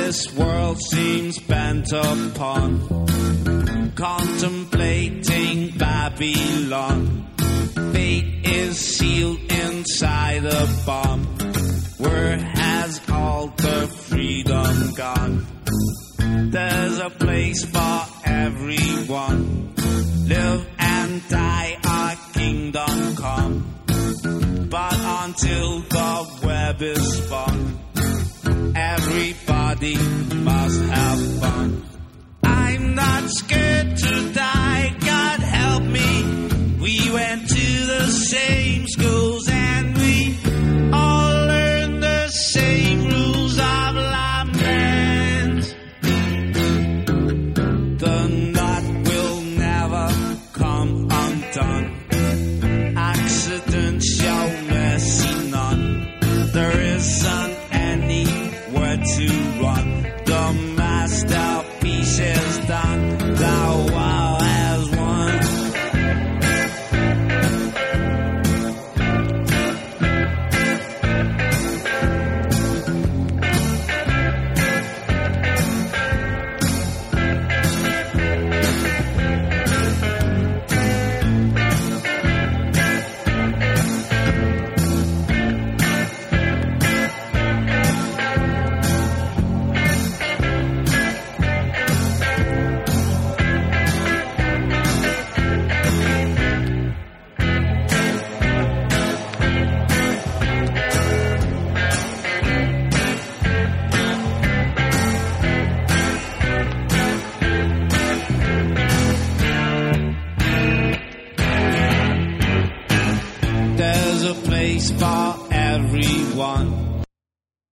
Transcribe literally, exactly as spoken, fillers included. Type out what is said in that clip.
This world seems bent upon contemplating Babylon. Fate is sealed inside a bomb. Where has all the freedom gone? There's a place for everyone. Live and die, our kingdom come. But until the web is spun, everybody must have fun. I'm not scared to die, God help me. We went to the same schools and we all learned the same rules of lament. The knot will never come undone. Accidents show mercy none. There isn't anywhere to run. The masterpiece is done. The world has won. There's a place for everyone.